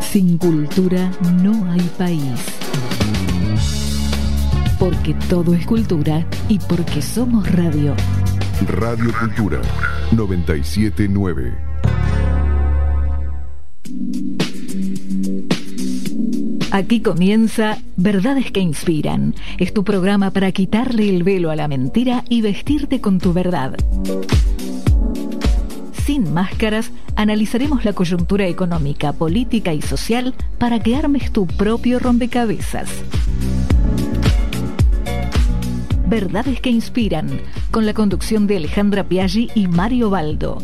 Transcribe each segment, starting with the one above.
Sin cultura no hay país. Porque todo es cultura y porque somos radio. Radio Cultura 97.9. Aquí comienza Verdades que Inspiran. Es tu programa para quitarle el velo a la mentira y vestirte con tu verdad. Sin máscaras, analizaremos la coyuntura económica, política y social para que armes tu propio rompecabezas. Verdades que Inspiran, con la conducción de Alejandra Piaggi y Mario Baldo.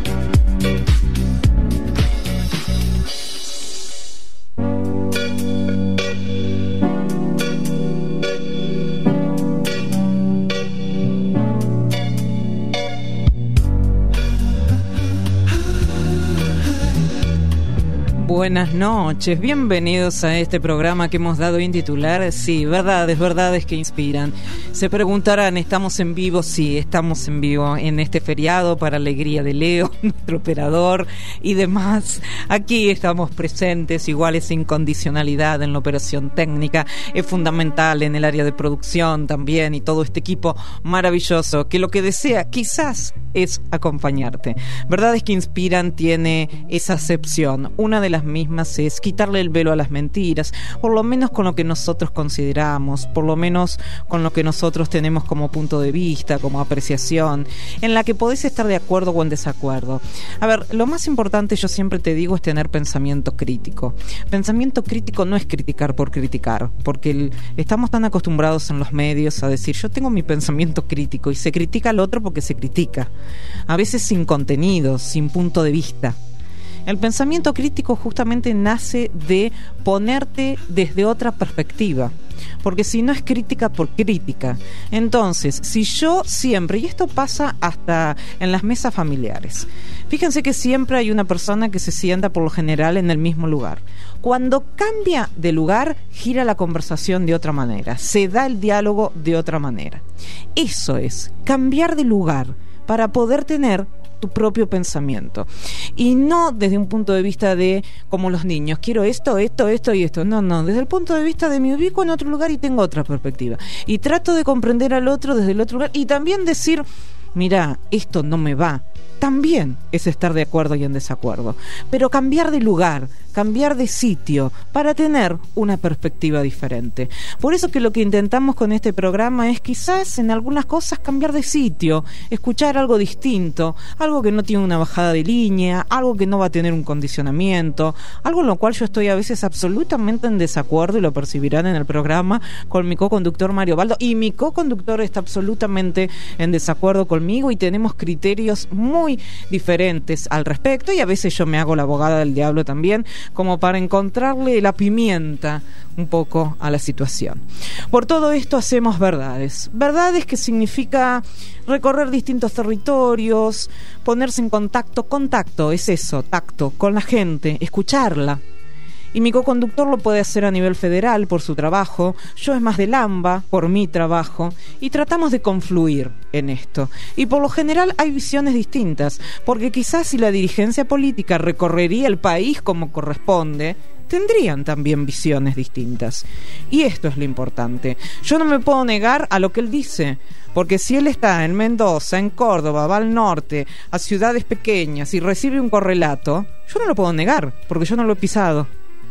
Buenas noches, bienvenidos a este programa que hemos dado en titular, sí, verdades que inspiran. Se preguntarán, ¿estamos en vivo? Sí, estamos en vivo en este feriado para alegría de Leo, nuestro operador y demás. Aquí estamos presentes, iguales incondicionalidad en la operación técnica, es fundamental en el área de producción también y todo este equipo maravilloso que lo que desea quizás es acompañarte. Verdades que Inspiran tiene esa acepción, una de las mismas es quitarle el velo a las mentiras, por lo menos con lo que nosotros consideramos, por lo menos con lo que nosotros tenemos como punto de vista, como apreciación, en la que podés estar de acuerdo o en desacuerdo. A ver, lo más importante, yo siempre te digo, es tener pensamiento crítico. Pensamiento crítico no es criticar por criticar, porque estamos tan acostumbrados en los medios a decir, yo tengo mi pensamiento crítico, y se critica al otro porque se critica, a veces sin contenido, sin punto de vista. El pensamiento crítico justamente nace de ponerte desde otra perspectiva, porque si no es crítica por crítica. Entonces, si yo siempre, y esto pasa hasta en las mesas familiares, fíjense que siempre hay una persona que se sienta por lo general en el mismo lugar. Cuando cambia de lugar, gira la conversación de otra manera, se da el diálogo de otra manera. Eso es, cambiar de lugar para poder tener tu propio pensamiento, y no desde un punto de vista de como los niños, quiero esto y esto, no, desde el punto de vista de me ubico en otro lugar y tengo otra perspectiva y trato de comprender al otro desde el otro lugar, y también decir, mira, esto no me va. También es estar de acuerdo y en desacuerdo, pero cambiar de lugar, cambiar de sitio para tener una perspectiva diferente. Por eso que lo que intentamos con este programa es quizás en algunas cosas cambiar de sitio, escuchar algo distinto, algo que no tiene una bajada de línea, algo que no va a tener un condicionamiento, algo en lo cual yo estoy a veces absolutamente en desacuerdo, y lo percibirán en el programa con mi co-conductor Mario Baldo, y mi co-conductor está absolutamente en desacuerdo conmigo y tenemos criterios muy diferentes al respecto, y a veces yo me hago la abogada del diablo también, como para encontrarle la pimienta un poco a la situación. Por todo esto hacemos verdades que significa recorrer distintos territorios, ponerse en contacto es eso, tacto, con la gente, escucharla. Y mi co-conductor lo puede hacer a nivel federal por su trabajo, yo es más del AMBA por mi trabajo, y tratamos de confluir en esto. Y por lo general hay visiones distintas, porque quizás si la dirigencia política recorrería el país como corresponde, tendrían también visiones distintas. Y esto es lo importante. Yo no me puedo negar a lo que él dice, porque si él está en Mendoza, en Córdoba, va al norte, a ciudades pequeñas y recibe un correlato, yo no lo puedo negar, porque yo no lo he pisado.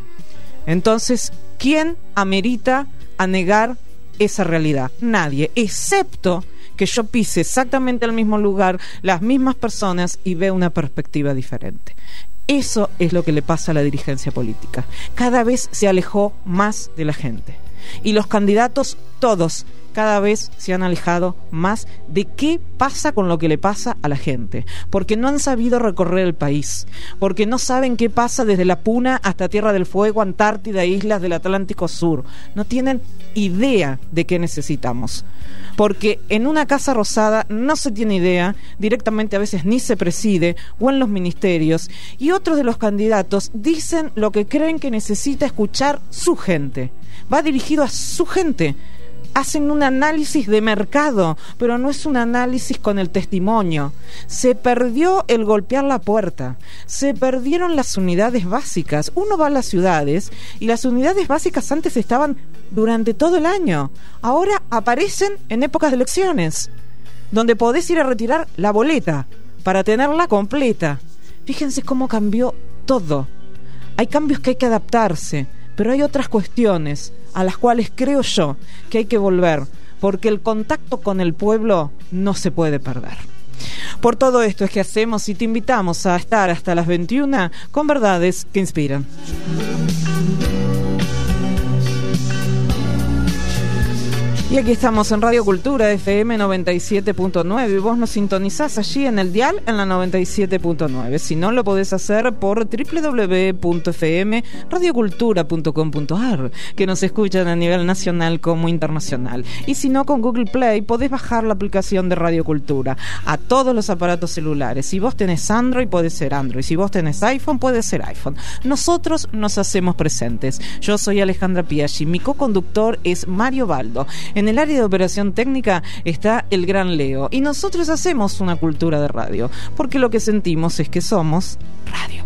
Entonces, ¿quién amerita a negar esa realidad? Nadie, excepto que yo pise exactamente al mismo lugar, las mismas personas y vea una perspectiva diferente. Eso es lo que le pasa a la dirigencia política. Cada vez se alejó más de la gente. Y los candidatos, todos, cada vez se han alejado más de qué pasa con lo que le pasa a la gente, porque no han sabido recorrer el país, porque no saben qué pasa desde la Puna hasta Tierra del Fuego, Antártida, islas del Atlántico Sur. No tienen idea de qué necesitamos, porque en una Casa Rosada no se tiene idea, directamente a veces ni se preside, o en los ministerios, y otros de los candidatos dicen lo que creen que necesita escuchar su gente. Va dirigido a su gente. hacen un análisis de mercado, pero no es un análisis con el testimonio. Se perdió el golpear la puerta, se perdieron las unidades básicas. Uno va a las ciudades y las unidades básicas antes estaban durante todo el año. Ahora aparecen en épocas de elecciones, donde podés ir a retirar la boleta para tenerla completa. Fíjense cómo cambió todo. Hay cambios que hay que adaptarse, pero hay otras cuestiones a las cuales creo yo que hay que volver, porque el contacto con el pueblo no se puede perder. Por todo esto es que hacemos y te invitamos a estar hasta las 21 con verdades que inspiran. Y aquí estamos en Radio Cultura FM 97.9 y vos nos sintonizás allí en el dial en la 97.9. Si no, lo podés hacer por www.fmradiocultura.com.ar, que nos escuchan a nivel nacional como internacional. Y si no, con Google Play podés bajar la aplicación de Radio Cultura a todos los aparatos celulares. Si vos tenés Android, puede ser Android. Si vos tenés iPhone, puede ser iPhone. Nosotros nos hacemos presentes. Yo soy Alejandra Piaggi, mi co-conductor es Mario Baldo. En el área de operación técnica está el gran Leo. Y nosotros hacemos una cultura de radio, porque lo que sentimos es que somos radio.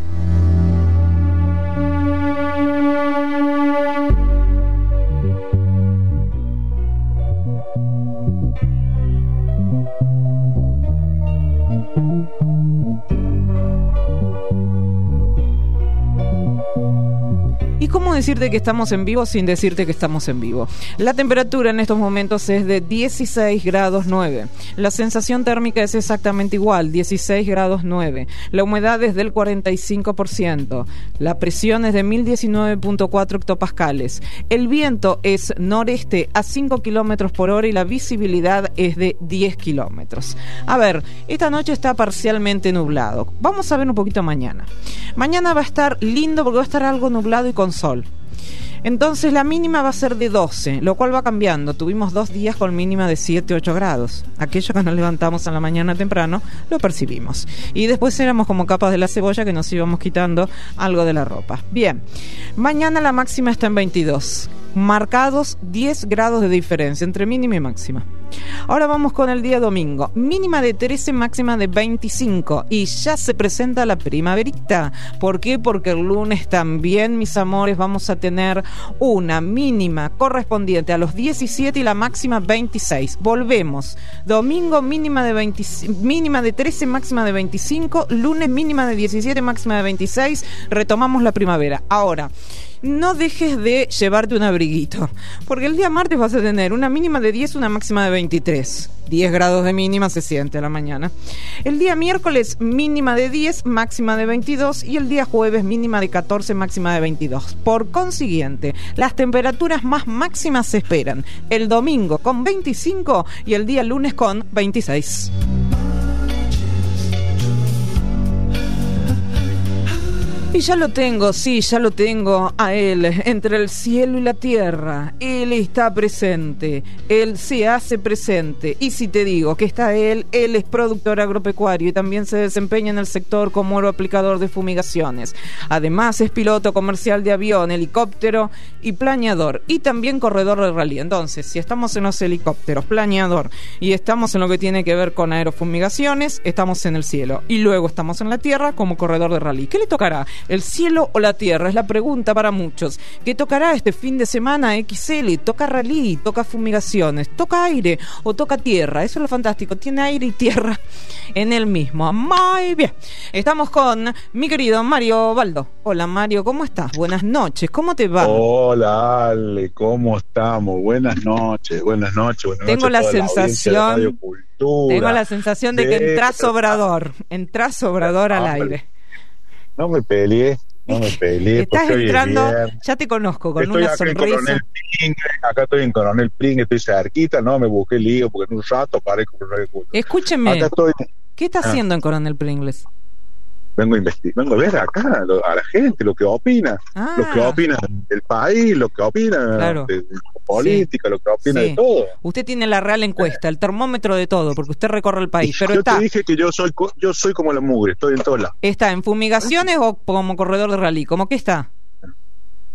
¿Y cómo decirte que estamos en vivo sin decirte que estamos en vivo? La temperatura en estos momentos es de 16 grados 9. La sensación térmica es exactamente igual, 16 grados 9. La humedad es del 45%. La presión es de 1019.4 hectopascales. El viento es noreste a 5 kilómetros por hora y la visibilidad es de 10 kilómetros. A ver, esta noche está parcialmente nublado. Vamos a ver un poquito mañana. Mañana va a estar lindo porque va a estar algo nublado y con sol. Entonces la mínima va a ser de 12, lo cual va cambiando. Tuvimos 2 días con mínima de 7, 8 grados. Aquello que nos levantamos en la mañana temprano, lo percibimos. Y después éramos como capas de la cebolla que nos íbamos quitando algo de la ropa. Bien, mañana la máxima está en 22. Marcados 10 grados de diferencia entre mínima y máxima. Ahora vamos con el día domingo. Mínima de 13, máxima de 25. Y ya se presenta la primaverita. ¿Por qué? Porque el lunes también, mis amores, vamos a tener una mínima correspondiente a los 17 y la máxima 26. Volvemos. Domingo mínima de 13, máxima de 25. Lunes mínima de 17, máxima de 26. Retomamos la primavera. Ahora, no dejes de llevarte un abriguito, porque el día martes vas a tener una mínima de 10, una máxima de 23. 10 grados de mínima se siente a la mañana. El día miércoles mínima de 10, máxima de 22 y el día jueves mínima de 14, máxima de 22. Por consiguiente, las temperaturas más máximas se esperan el domingo con 25 y el día lunes con 26. Y ya lo tengo, sí, ya lo tengo a él, entre el cielo y la tierra. Él está presente, él se hace presente. Y si te digo que está él es productor agropecuario y también se desempeña en el sector como aeroaplicador de fumigaciones. Además es piloto comercial de avión, helicóptero y planeador. Y también corredor de rally. Entonces, si estamos en los helicópteros, planeador, y estamos en lo que tiene que ver con aerofumigaciones, estamos en el cielo. Y luego estamos en la tierra como corredor de rally. ¿Qué le tocará? ¿El cielo o la tierra? Es la pregunta para muchos. ¿Qué tocará este fin de semana XL? ¿Toca rally? ¿Toca fumigaciones? ¿Toca aire o toca tierra? Eso es lo fantástico. Tiene aire y tierra en el mismo. Muy bien. Estamos con mi querido Mario Baldo. Hola Mario, ¿cómo estás? Buenas noches. ¿Cómo te va? Hola Ale, ¿cómo estamos? Buenas noches. Buenas noches. Tengo la sensación de que entras Obrador al aire. No me peleé. Estás entrando, ya te conozco, con una sonrisa. Acá estoy en Coronel Pring, estoy cerquita, no me busqué lío, porque en un rato paré con un. Escúcheme, ¿qué está haciendo en Coronel Pringles? Vengo a investigar, vengo a ver acá a la gente, lo que opina, lo que opina del país, lo que opina de política, lo que opina de todo. Usted tiene la real encuesta, el termómetro de todo, porque usted recorre el país. Pero yo te dije que yo soy como la mugre, estoy en todos lados. ¿Está en fumigaciones o como corredor de rally? ¿Cómo que está?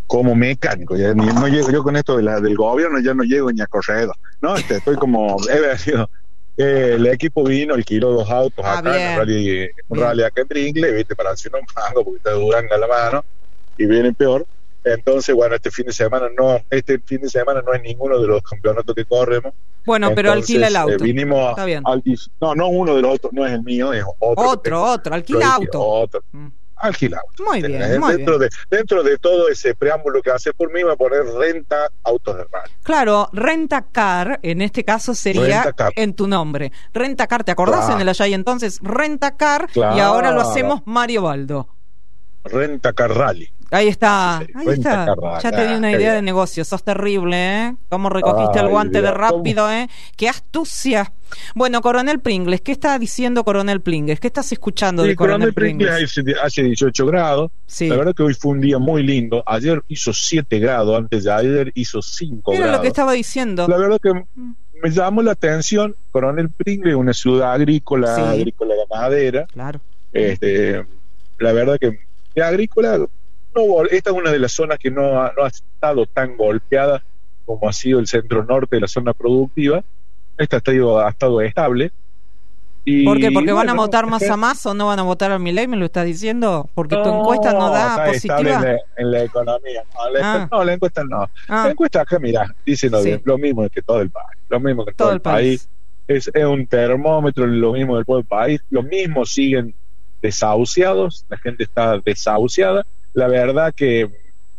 como mecánico. Ya no llego yo con esto del gobierno, ya no llego ni a corredor, ¿no? Estoy como, el equipo vino, alquiló 2 autos acá en un rally acá en Pringle, viste, para hacer un pago porque está Duranga a la mano y viene peor. Entonces, bueno, este fin de semana no es ninguno de los campeonatos que corremos. Bueno, pero alquila el auto. Vinimos está bien. No uno de los otros, no es el mío, es otro, alquila auto. Alquila. Muy bien, dentro de todo ese preámbulo que hace por mí, va a poner renta autos de rally. Claro, Rentacar, en este caso sería Rentacar. En tu nombre. Rentacar, ¿te acordás? Claro. En el allá y entonces Rentacar, claro. Y ahora lo hacemos Mario Baldo. Rentacar Rally. Ahí está. Ya te di una idea de negocio. Sos terrible, ¿eh? Cómo recogiste el guante de rápido, ¿eh? ¡Qué astucia! Bueno, Coronel Pringles, ¿qué está diciendo Coronel Pringles? ¿Qué estás escuchando de Coronel Pringles? Hace 18 grados. Sí. La verdad que hoy fue un día muy lindo. Ayer hizo 7 grados, antes de ayer hizo 5 grados. Era lo que estaba diciendo. La verdad que me llamó la atención. Coronel Pringles, una ciudad agrícola, sí. Agrícola ganadera. Claro. La verdad que de agrícola... esta es una de las zonas que no ha estado tan golpeada como ha sido el centro norte de la zona productiva. Esta ha estado estable. ¿Por qué? ¿Porque van a votar más o no van a votar a Milei? ¿Me lo estás diciendo? Porque tu encuesta no da positiva. En la economía. La encuesta no. La encuesta acá, mira, dice lo mismo que todo el país. Lo mismo que todo el país. Es un termómetro, lo mismo del todo el país. Lo mismo siguen desahuciados. La gente está desahuciada. La verdad que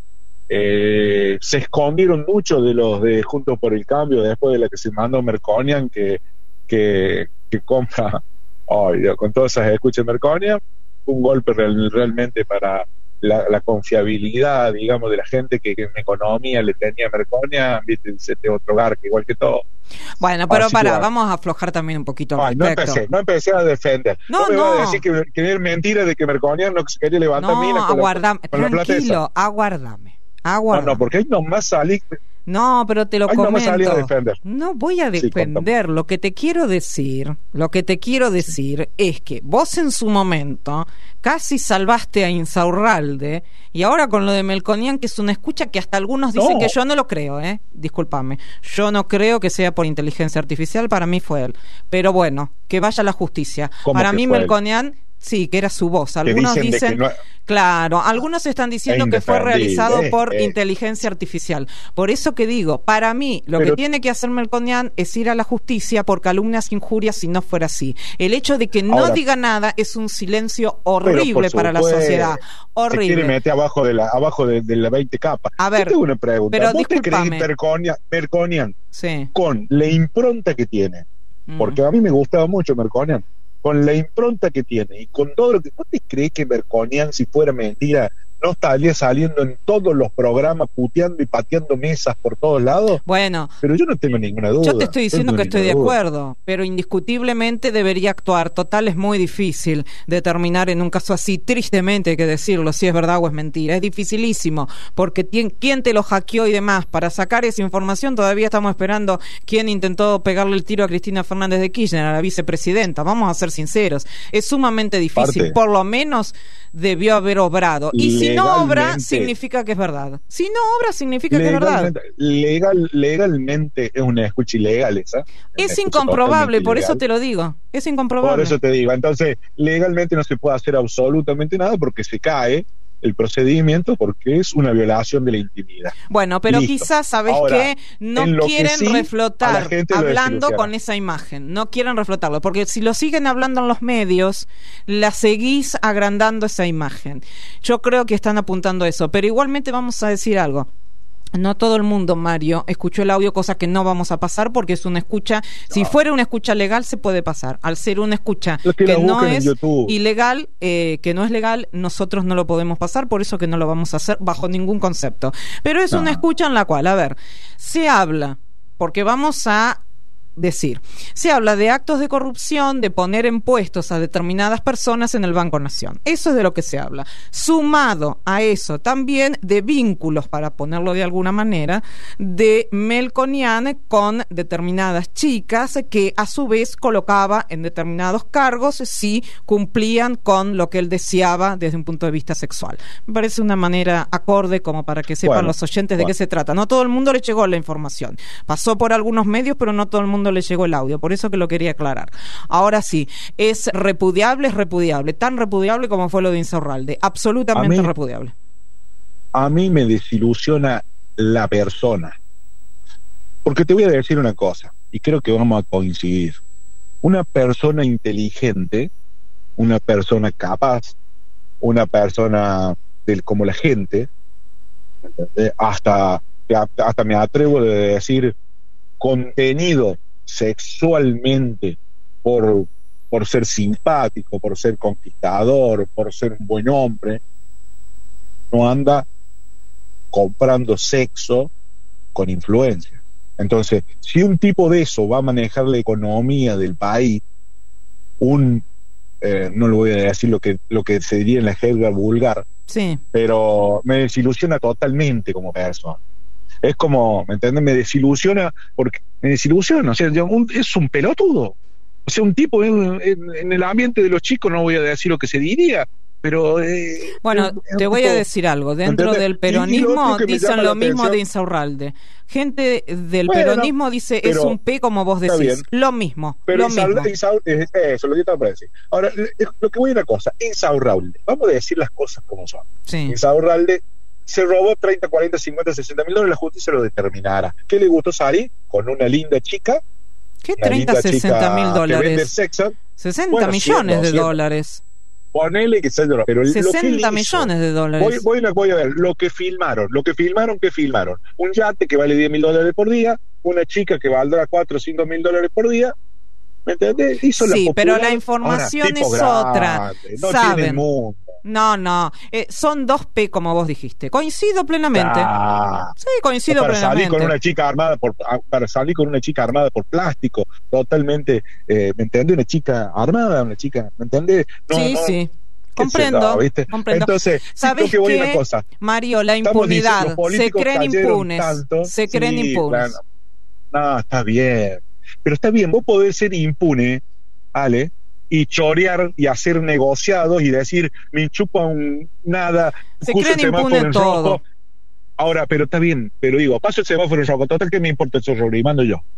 se escondieron mucho de los de Juntos por el Cambio después de la que se mandó Melconian, que compra con todas esas escuchas Melconian, un golpe realmente para la confiabilidad, digamos, de la gente que en economía le tenía Melconian, viste, ese otro garque igual que todo. Bueno, pero vamos a aflojar también un poquito al respecto. No empecé a defender. No me vas a decir que es mentira de que Melconian no se quería levantar minas tranquilo, aguárdame. No, porque ahí nomás salí. No, pero te lo comento. No voy a defender. Sí, lo que te quiero decir es que vos en su momento casi salvaste a Insaurralde y ahora con lo de Melconian, que es una escucha que hasta algunos dicen que yo no lo creo, discúlpame, yo no creo que sea por inteligencia artificial, para mí fue él, pero bueno, que vaya a la justicia. Para mí Melconian sí, que era su voz. Algunos dicen claro, algunos están diciendo que fue realizado por inteligencia artificial. Por eso que digo, para mí, lo que tiene que hacer Melconian es ir a la justicia por calumnias, injurias, si no fuera así. El hecho de que no diga nada es un silencio horrible para la sociedad. Horrible. Se quiere meter abajo de la 20 capas. A ver, yo tengo una pregunta. Pero ¿Vos te crees Melconian con la impronta que tiene? Porque a mí me gustaba mucho Melconian. Con la impronta que tiene y con todo lo que... ¿No te crees que Melconian, si fuera mentira, no estaría saliendo en todos los programas puteando y pateando mesas por todos lados? Bueno, pero yo no tengo ninguna duda. Yo te estoy diciendo que estoy de acuerdo, pero indiscutiblemente debería actuar. Total, es muy difícil determinar en un caso así, tristemente hay que decirlo, si es verdad o es mentira. Es dificilísimo, porque quién te lo hackeó y demás. Para sacar esa información todavía estamos esperando quién intentó pegarle el tiro a Cristina Fernández de Kirchner, a la vicepresidenta. Vamos a ser sinceros, es sumamente difícil. Por lo menos debió haber obrado. Y si no obra, significa que es verdad. Si no obra, significa que es verdad. Legalmente es una escucha ilegal esa. Es incomprobable, por eso te lo digo. Es incomprobable. Por eso te digo. Entonces, legalmente no se puede hacer absolutamente nada porque se cae el procedimiento, porque es una violación de la intimidad. Bueno, pero quizás, ¿sabes qué? No quieren reflotar hablando con esa imagen. No quieren reflotarlo, porque si lo siguen hablando en los medios, la seguís agrandando esa imagen. Yo creo que están apuntando a eso, pero igualmente vamos a decir algo. No todo el mundo, Mario, escuchó el audio, cosa que no vamos a pasar porque es una escucha. Si fuera una escucha legal se puede pasar. Al ser una escucha que no es ilegal, que no es legal, nosotros no lo podemos pasar, por eso que no lo vamos a hacer bajo ningún concepto. Pero es una escucha en la cual, a ver, se habla, porque vamos a decir, se habla de actos de corrupción, de poner en puestos a determinadas personas en el Banco Nación. Eso es de lo que se habla. Sumado a eso también de vínculos, para ponerlo de alguna manera, de Melconian con determinadas chicas que a su vez colocaba en determinados cargos si cumplían con lo que él deseaba desde un punto de vista sexual. Me parece una manera acorde como para que sepan los oyentes de qué se trata. No todo el mundo le llegó la información. Pasó por algunos medios, pero no todo el mundo le llegó el audio. Por eso que lo quería aclarar. Ahora sí, es repudiable, tan repudiable como fue lo de Insaurralde. Absolutamente repudiable. A mí me desilusiona la persona. Porque te voy a decir una cosa, y creo que vamos a coincidir. Una persona inteligente, una persona capaz, una persona como la gente, hasta me atrevo a decir contenido sexualmente por ser simpático, por ser conquistador, por ser un buen hombre, no anda comprando sexo con influencia. Entonces, si un tipo de eso va a manejar la economía del país, no le voy a decir lo que se diría en la jerga vulgar, sí, pero me desilusiona totalmente como persona. Es como, ¿me entiendes? Me desilusiona, o sea, es un pelotudo. O sea, un tipo en el ambiente de los chicos, no voy a decir lo que se diría, pero... bueno, te voy a decir algo. Dentro del peronismo dicen lo mismo de Insaurralde. Gente del peronismo dice, es un P como vos decís. Lo mismo. Pero lo mismo. Eso, lo que estaba para decir. Ahora, lo que voy a una cosa, Insaurralde, vamos a decir las cosas como son. Sí. Insaurralde se robó 30, 40, 50, 60 mil dólares, la justicia lo determinará. ¿Qué le gustó salir? Con una linda chica. ¿Qué 30, 60 mil dólares? 60 millones de dólares. Ponele que sea, pero 60 millones de dólares. Voy a ver lo que filmaron. Un yate que vale 10 mil dólares por día, una chica que valdrá 4 o 5 mil dólares por día. ¿Me entendés? Sí, pero la información es otra. No saben. Mundo. No. Son 2P, como vos dijiste. Coincido plenamente. Sí, coincido plenamente. Para salir con una chica armada por plástico, totalmente, ¿me entendés? Una chica armada, ¿me entendés? Sí. Comprendo. Entonces, ¿sabes qué? Una cosa. Mario, la impunidad. Se creen impunes. Bueno, no, está bien. Pero está bien, vos podés ser impune, ¿vale? Y chorear y hacer negociados y decir, me chupa nada, se creen impunes en todo. Rojo. Ahora, pero está bien, pero digo, paso el semáforo en rojo, total, ¿qué me importa el zorro? Y mando yo.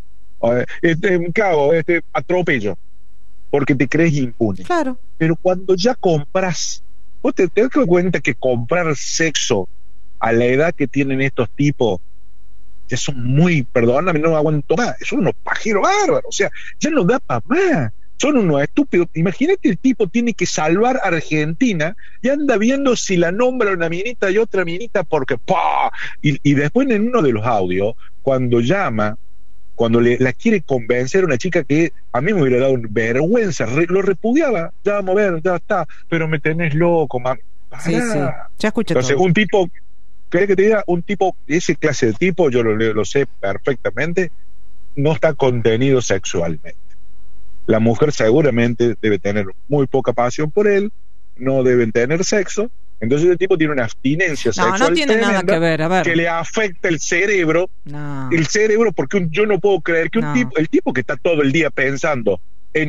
Cago, atropello, porque te crees impune. Claro. Pero cuando ya compras, vos te das cuenta que comprar sexo a la edad que tienen estos tipos, ya son muy, perdóname, no aguanto más, son unos pajeros bárbaros, o sea, ya no da para más, son unos estúpidos. Imagínate, el tipo tiene que salvar a Argentina y anda viendo si la nombra una minita y otra minita porque ¡pah! Y después en uno de los audios, cuando llama, cuando la quiere convencer a una chica que a mí me hubiera dado vergüenza, lo repudiaba, ya vamos a ver, ya está, pero me tenés loco, mami. Sí, ya escuché. Entonces, todo. Un tipo... ¿Querés que te diga? Un tipo, ese clase de tipo, yo lo sé perfectamente, no está contenido sexualmente. La mujer seguramente debe tener muy poca pasión por él, no deben tener sexo, entonces el tipo tiene una abstinencia sexual. No tiene nada que ver, a ver. Que le afecta el cerebro, porque yo no puedo creer que el tipo que está todo el día pensando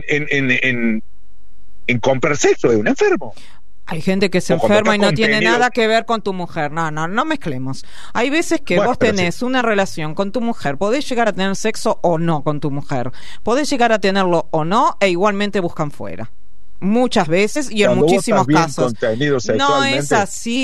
en comprar sexo es un enfermo. Hay gente que se enferma y no tiene nada que ver con tu mujer. No mezclemos. Hay veces que vos tenés una relación con tu mujer, podés llegar a tener sexo o no con tu mujer, podés llegar a tenerlo o no, e igualmente buscan fuera. Muchas veces y en muchísimos casos. No es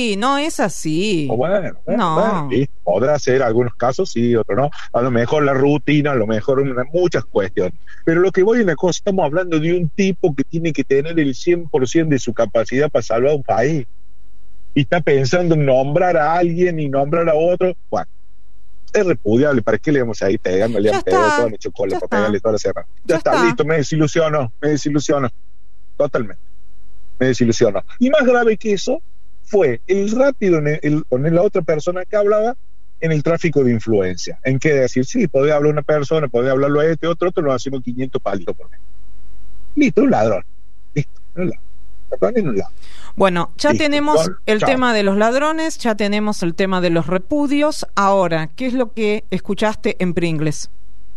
así. Bueno, podrá ser algunos casos sí, otros no. A lo mejor la rutina, a lo mejor muchas cuestiones. Pero lo que voy a una cosa, estamos hablando de un tipo que tiene que tener el 100% de su capacidad para salvar un país. Y está pensando en nombrar a alguien y nombrar a otro. Bueno, es repudiable. ¿Para qué le vamos a ir pegándole a todo el chocolate para pegarle toda la serra? Ya está, listo, me desilusionó. Totalmente. Me desilusionó. Y más grave que eso fue el rápido con la otra persona que hablaba, en el tráfico de influencia. ¿En qué decir? Sí, podés hablar una persona, podés hablarlo a otro, nos hacemos 500 palitos por mes. Listo, un ladrón. Listo, un ladrón. Bueno, ya listo, tenemos el tema de los ladrones, ya tenemos el tema de los repudios. Ahora, ¿qué es lo que escuchaste en Pringles?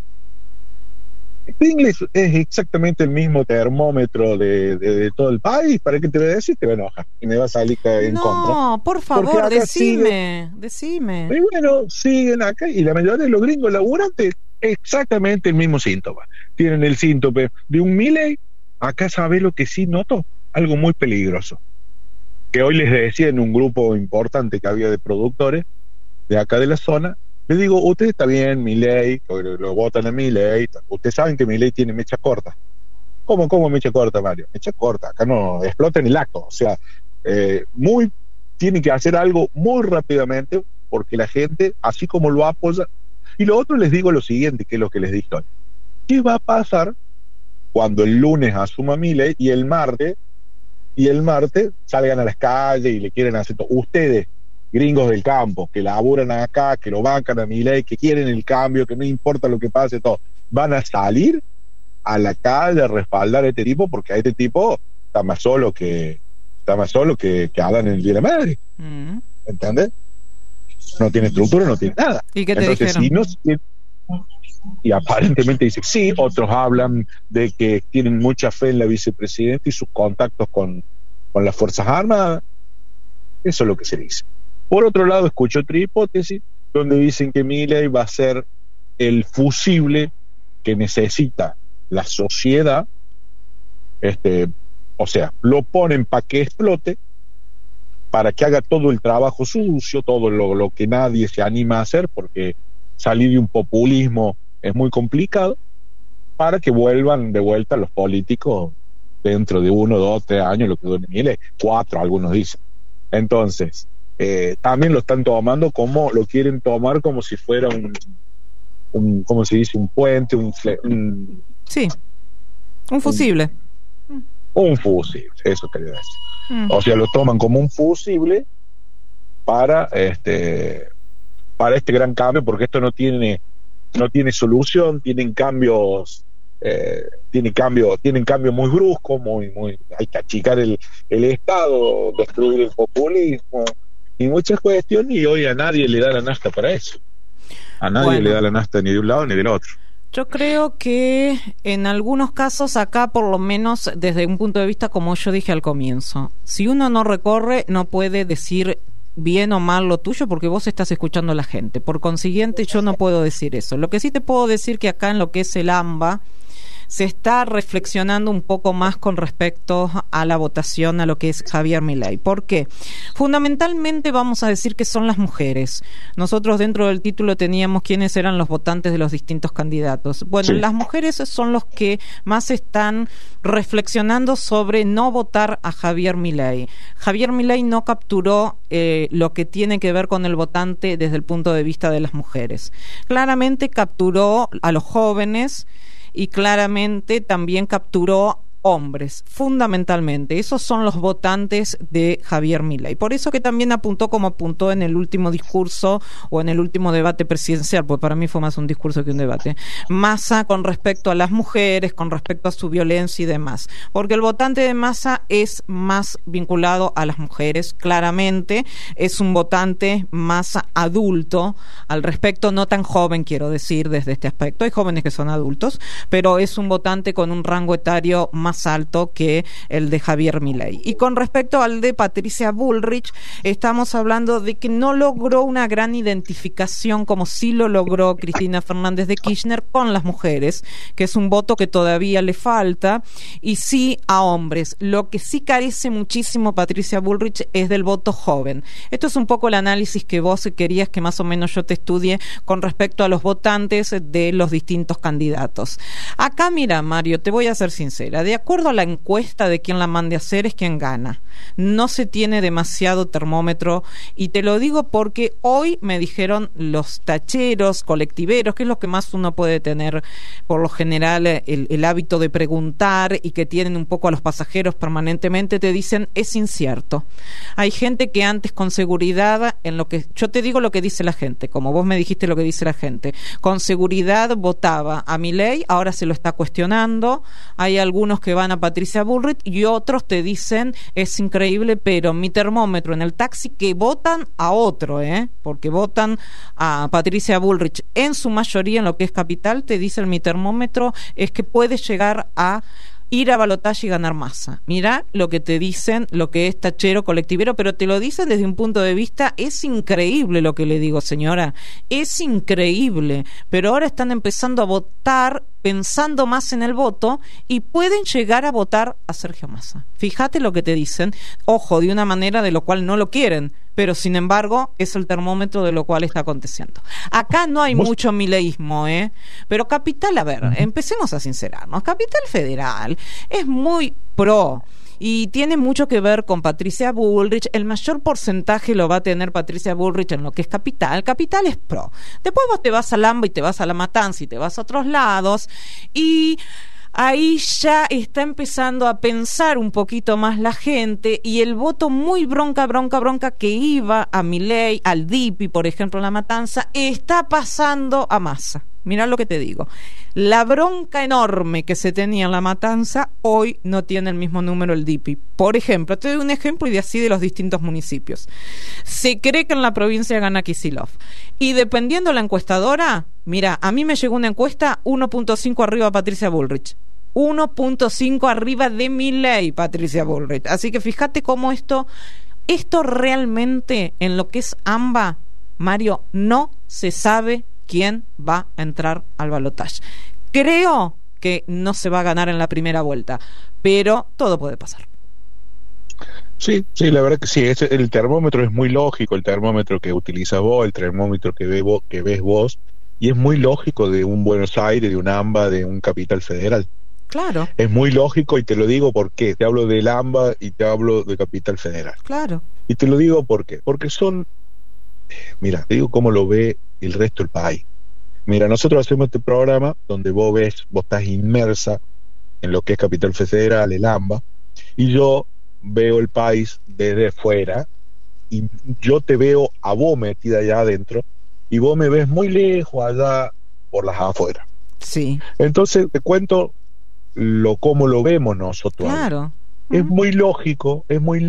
Pringles es exactamente el mismo termómetro de todo el país. ¿Para qué te voy a decir? Te va a enojar y me va a salir en contra. No, por favor, decime. Y bueno, siguen acá y la mayoría de los gringos laburantes exactamente el mismo síntoma. Tienen el síntoma de un Milei. Acá sabés lo que sí noto, algo muy peligroso. Que hoy les decía en un grupo importante que había de productores de acá de la zona. Le digo, usted está bien, Milei, lo votan a Milei. Ustedes saben que Milei tiene mecha corta. ¿Cómo mecha corta, Mario? Mecha corta, acá no explota en el acto. O sea, tiene que hacer algo muy rápidamente porque la gente, así como lo apoya. Y lo otro les digo lo siguiente, que es lo que les dije hoy. ¿Qué va a pasar cuando el lunes asuma Milei y el martes salgan a las calles y le quieren hacer todo? Ustedes, gringos del campo, que laburan acá, que lo bancan a Milei, que quieren el cambio, que no importa lo que pase, todo, van a salir a la calle a respaldar a este tipo, porque a este tipo está más solo que Adán en el Día de la Madre. ¿Entendés? No tiene estructura, no tiene nada. ¿Y qué te dijeron? Y aparentemente dice, sí, otros hablan de que tienen mucha fe en la vicepresidenta y sus contactos con las Fuerzas Armadas. Eso es lo que se dice. Por otro lado, escucho otra hipótesis donde dicen que Milei va a ser el fusible que necesita la sociedad, o sea, lo ponen para que explote, para que haga todo el trabajo sucio, todo lo que nadie se anima a hacer, porque salir de un populismo es muy complicado, para que vuelvan de vuelta los políticos dentro de 1, 2, 3 años, lo que dure Milei, 4, algunos dicen. Entonces, también lo están tomando lo quieren tomar como si fuera un ¿cómo se dice? Un puente, un fusible. Un fusible, eso quería decir. O sea, lo toman como un fusible para este gran cambio, porque esto no tiene solución, tienen cambios muy bruscos, muy hay que achicar el Estado, destruir el populismo y muchas cuestiones, y hoy a nadie le da la nafta para eso. A nadie le da la nafta ni de un lado ni del otro. Yo creo que en algunos casos acá, por lo menos desde un punto de vista, como yo dije al comienzo, si uno no recorre, no puede decir bien o mal lo tuyo, porque vos estás escuchando a la gente. Por consiguiente, yo no puedo decir eso. Lo que sí te puedo decir que acá en lo que es el AMBA se está reflexionando un poco más con respecto a la votación, a lo que es Javier Milei. ¿Por qué? Fundamentalmente vamos a decir que son las mujeres. Nosotros dentro del título teníamos quiénes eran los votantes de los distintos candidatos. Bueno, sí. Las mujeres son los que más están reflexionando sobre no votar a Javier Milei. Javier Milei no capturó lo que tiene que ver con el votante desde el punto de vista de las mujeres. Claramente capturó a los jóvenes y claramente también capturó hombres, fundamentalmente. Esos son los votantes de Javier Milei. Por eso que también apuntó como apuntó en el último discurso o en el último debate presidencial, pues para mí fue más un discurso que un debate, Massa con respecto a las mujeres, con respecto a su violencia y demás. Porque el votante de Massa es más vinculado a las mujeres, claramente. Es un votante más adulto al respecto, no tan joven, quiero decir, desde este aspecto. Hay jóvenes que son adultos, pero es un votante con un rango etario más alto que el de Javier Milei. Y con respecto al de Patricia Bullrich, estamos hablando de que no logró una gran identificación como sí lo logró Cristina Fernández de Kirchner con las mujeres, que es un voto que todavía le falta, y sí a hombres. Lo que sí carece muchísimo Patricia Bullrich es del voto joven. Esto es un poco el análisis que vos querías que más o menos yo te estudie con respecto a los votantes de los distintos candidatos. Acá, mira, Mario, te voy a ser sincera. De acuerdo a la encuesta de quién la mande a hacer es quien gana. No se tiene demasiado termómetro, y te lo digo porque hoy me dijeron los tacheros, colectiveros, que es lo que más uno puede tener por lo general el hábito de preguntar, y que tienen un poco a los pasajeros permanentemente, te dicen es incierto. Hay gente que antes con seguridad, en lo que yo te digo lo que dice la gente, como vos me dijiste lo que dice la gente, con seguridad votaba a Milei, ahora se lo está cuestionando. Hay algunos que van a Patricia Bullrich y otros te dicen es increíble, pero mi termómetro en el taxi, que votan a otro, porque votan a Patricia Bullrich en su mayoría en lo que es Capital, te dicen mi termómetro es que puede llegar a ir a balotaje y ganar Massa. Mirá lo que te dicen, lo que es tachero, colectivero, pero te lo dicen desde un punto de vista, es increíble lo que le digo, señora, es increíble, pero ahora están empezando a votar pensando más en el voto y pueden llegar a votar a Sergio Massa. Fíjate lo que te dicen, ojo, de una manera de lo cual no lo quieren, pero sin embargo es el termómetro de lo cual está aconteciendo. Acá no hay mucho mileísmo, pero Capital, a ver, empecemos a sincerarnos, Capital Federal es muy pro y tiene mucho que ver con Patricia Bullrich. El mayor porcentaje lo va a tener Patricia Bullrich en lo que es Capital. Capital es pro. Después vos te vas a Lamba y te vas a La Matanza y te vas a otros lados, y ahí ya está empezando a pensar un poquito más la gente, y el voto muy bronca que iba a Milei, al DIPI, por ejemplo, en La Matanza, está pasando a Massa. Mirá lo que te digo. La bronca enorme que se tenía en La Matanza, hoy no tiene el mismo número el DIPI. Por ejemplo, te doy un ejemplo y de así de los distintos municipios. Se cree que en la provincia gana Kicillof. Y dependiendo la encuestadora, mira, a mí me llegó una encuesta 1.5 arriba Patricia Bullrich. 1.5 arriba de Milei, Patricia Bullrich. Así que fíjate cómo esto realmente en lo que es AMBA, Mario, no se sabe quién va a entrar al balotaje. Creo que no se va a ganar en la primera vuelta, pero todo puede pasar. Sí, la verdad que sí, el termómetro es muy lógico, el termómetro que utilizas vos, el termómetro que ves vos, y es muy lógico de un Buenos Aires, de un AMBA, de un Capital Federal. Claro. Es muy lógico, y te lo digo porque te hablo del AMBA y te hablo de Capital Federal. Claro. Y te lo digo porque mira, te digo cómo lo ve el resto del país. Mira, nosotros hacemos este programa donde vos estás inmersa en lo que es Capital Federal, el AMBA, y yo veo el país desde fuera, y yo te veo a vos metida allá adentro, y vos me ves muy lejos allá por las afueras. Sí. Entonces te cuento cómo lo vemos nosotros. Claro. Es muy lógico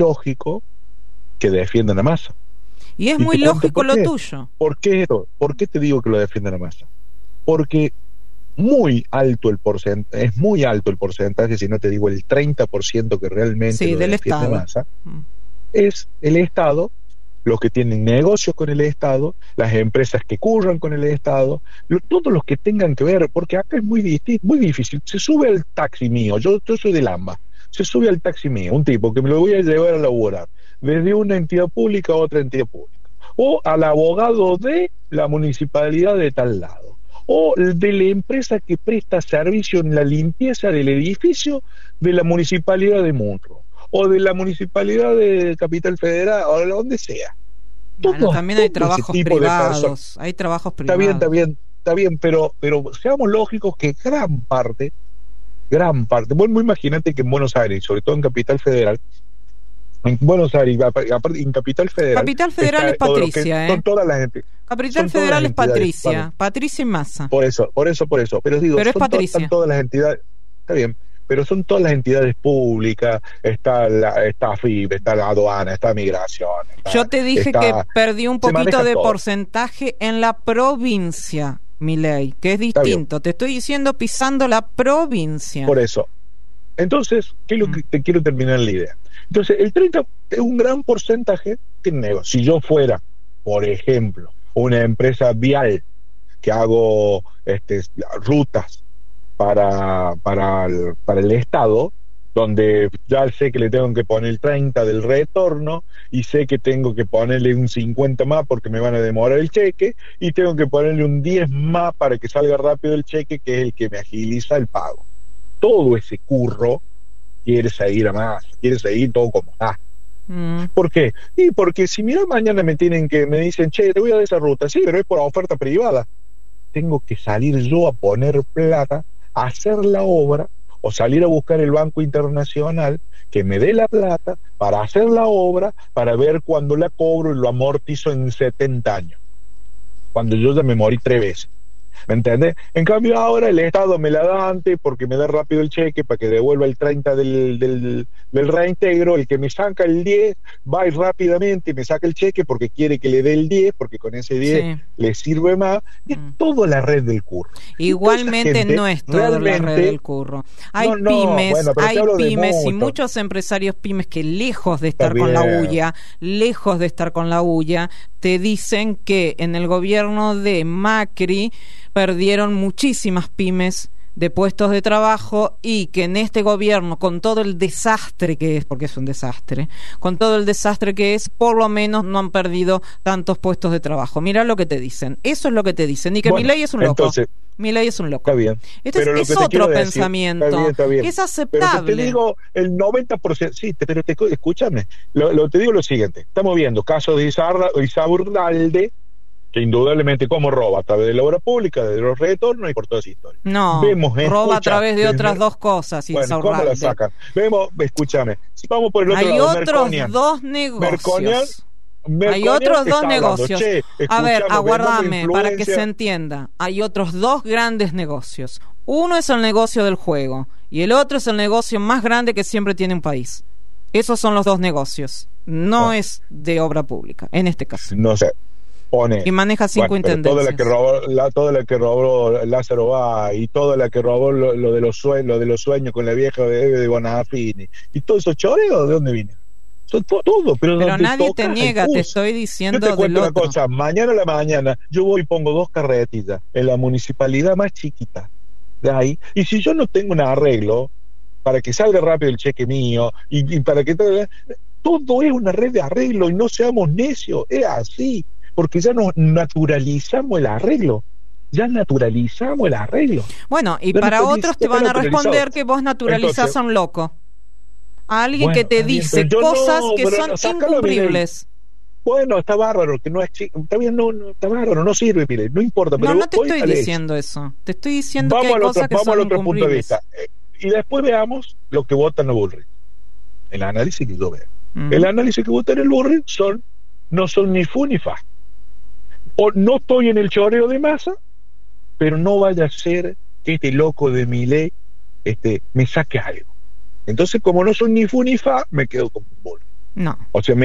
que defiendan a Massa. Y es muy lógico lo tuyo. ¿Por qué esto? ¿Por qué te digo que lo defienden a Massa? Porque es muy alto el porcentaje, si no te digo el 30% que realmente lo defiende a Massa, es el Estado, los que tienen negocios con el Estado, las empresas que curran con el Estado, todos los que tengan que ver, porque acá es muy difícil. Se sube al taxi mío, yo soy del AMBA, se sube al taxi mío, un tipo que me lo voy a llevar a laburar, desde una entidad pública a otra entidad pública, o al abogado de la municipalidad de tal lado, o de la empresa que presta servicio en la limpieza del edificio de la municipalidad de Munro, o de la municipalidad de Capital Federal, o de donde sea. Bueno, también hay trabajos privados, hay trabajos privados. Está bien, pero seamos lógicos que gran parte, bueno, imagínate que en Buenos Aires, sobre todo en Capital Federal, en Buenos Aires, en Capital Federal es Patricia, son toda la gente. Capital Federal es Patricia, Patricia y Massa. Por eso. Pero digo, pero es Patricia. Están todas las entidades, está bien, pero son todas las entidades públicas, está FIB, está la aduana, está migración. Yo te dije que perdí un poquito de porcentaje en la provincia, Milei, que es distinto. Te estoy diciendo pisando la provincia. Por eso. Entonces, ¿qué es lo que te quiero terminar la idea? Entonces, el 30 es un gran porcentaje que negocio. Si yo fuera, por ejemplo, una empresa vial que hago rutas para el Estado, donde ya sé que le tengo que poner el 30 del retorno y sé que tengo que ponerle un 50 más porque me van a demorar el cheque, y tengo que ponerle un 10 más para que salga rápido el cheque, que es el que me agiliza el pago. Todo ese curro quiere seguir a más, quiere seguir todo como está. ¿Por qué? Y porque si mira mañana me dicen, che, te voy a dar esa ruta, sí, pero es por oferta privada. Tengo que salir yo a poner plata, a hacer la obra, o salir a buscar el Banco Internacional que me dé la plata para hacer la obra, para ver cuándo la cobro y lo amortizo en 70 años. Cuando yo ya me morí 3 veces. ¿Me entiendes? En cambio ahora el Estado me la da antes porque me da rápido el cheque para que devuelva el 30 del reintegro. El que me saca el 10 va y rápidamente y me saca el cheque porque quiere que le dé el 10, porque con ese 10 le sirve más. Y es toda la red del curro. Igualmente no es toda la red del curro. Hay pymes y muchos empresarios pymes que lejos de estar con la bulla, te dicen que en el gobierno de Macri perdieron muchísimas pymes de puestos de trabajo y que en este gobierno, con todo el desastre que es, porque es un desastre, con todo el desastre que es, por lo menos no han perdido tantos puestos de trabajo. Mirá lo que te dicen, eso es lo que te dicen, y que Milei es un loco. Entonces, Milei es un loco. Está bien. Este es otro pensamiento, está bien. es aceptable. Pero te digo, el 90%, sí, pero escúchame, te digo lo siguiente, estamos viendo casos de Isaurralde, que indudablemente como roba a través de la obra pública, de los retornos y por toda esa historia. No, roba a través de otras dos cosas. Bueno, ¿cómo la sacan? Escúchame, si vamos por el otro lado, otros dos negocios. Hay otros dos negocios. A ver, aguárdame para que se entienda. Hay otros dos grandes negocios. Uno es el negocio del juego y el otro es el negocio más grande que siempre tiene un país. Esos son los dos negocios. No es de obra pública, en este caso. No sé. Y maneja 5 intendencias. Toda la que robó Lázaro Bá y toda la que robó lo de los sueños con la vieja de Bonafini y todos esos choreos, ¿de dónde vienen? Son todo, pero nadie te niega, te estoy diciendo. Yo te cuento una cosa, mañana a la mañana yo voy y pongo 2 carretillas en la municipalidad más chiquita de ahí, y si yo no tengo un arreglo para que salga rápido el cheque mío y para que todo es una red de arreglo, y no seamos necios, es así. Porque ya nos naturalizamos el arreglo. Bueno, y para otros te van a responder que vos naturalizás a un loco. A alguien que te dice cosas que son incumplibles. Bueno, está bárbaro, que no es está bien, está bárbaro, no sirve, mire, no importa. Pero no te estoy diciendo eso. Te estoy diciendo que hay cosas que son incumplibles. Vamos al otro punto de vista. Y después veamos lo que votan los Bullrich. El análisis que yo veo. El análisis que votan el Bullrich no son ni fu ni fa. O no estoy en el choreo de Massa, pero no vaya a ser que este loco de Milei me saque algo. Entonces, como no son ni fu ni fa, me quedo con un bol. No. O sea, me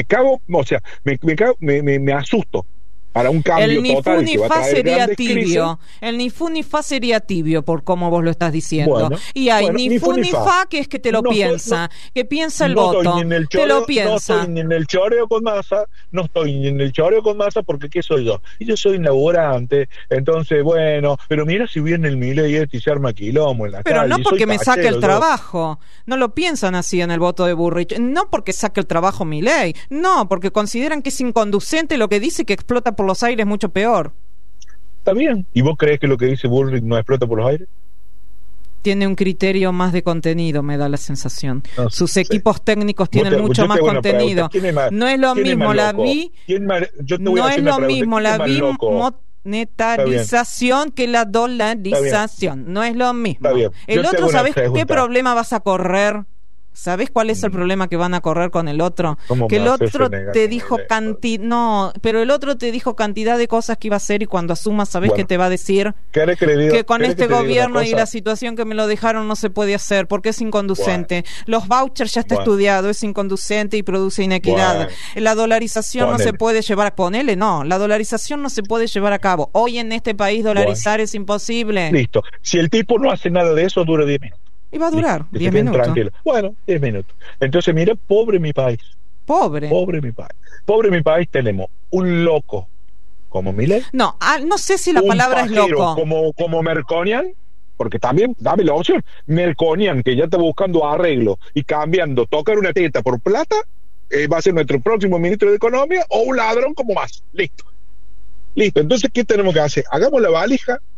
asusto para un cambio total que va a traer grandes crisis. El ni fu ni fa sería tibio, por cómo vos lo estás diciendo. Bueno, y hay ni fu ni fa, que es que te lo piensa, que piensa el voto, te lo piensa. No estoy ni en el choreo con Massa, porque ¿qué soy yo? Y yo soy laborante, entonces, bueno, pero mira si viene el Milei y se arma quilombo en la calle. Pero no porque me saque el trabajo, no lo piensan así en el voto de Bullrich, no porque saque el trabajo Milei, no, porque consideran que es inconducente lo que dice, que explota por los aires mucho peor. Está bien. ¿Y vos crees que lo que dice Bullrich no explota por los aires? Tiene un criterio más de contenido, me da la sensión. Sus equipos técnicos tienen mucho más contenido. No es lo mismo la monetarización que la dolarización. No es lo mismo. El otro, ¿sabes qué problema vas a correr? ¿Sabés cuál es el problema que van a correr con el otro? Que el otro te dijo pero el otro te dijo cantidad de cosas que iba a hacer, y cuando asumas, ¿sabés qué te va a decir? Que con este gobierno y la situación que me lo dejaron no se puede hacer porque es inconducente. Los vouchers ya está estudiado, es inconducente y produce inequidad. La dolarización no se puede llevar, la dolarización no se puede llevar a cabo. Hoy en este país dolarizar es imposible. Listo. Si el tipo no hace nada de eso, dura 10 minutos. Y va a durar 10 minutos. Tranquilo. Bueno, 10 minutos. Entonces, mira, pobre mi país. Pobre mi país. Tenemos un loco como Milei. No sé si la palabra es loco. Como Melconian, porque también, dame la opción. Melconian, que ya está buscando arreglo y cambiando, tocar una teta por plata, va a ser nuestro próximo ministro de Economía, o un ladrón como más. Listo. Entonces, ¿qué tenemos que hacer? Hagamos la valija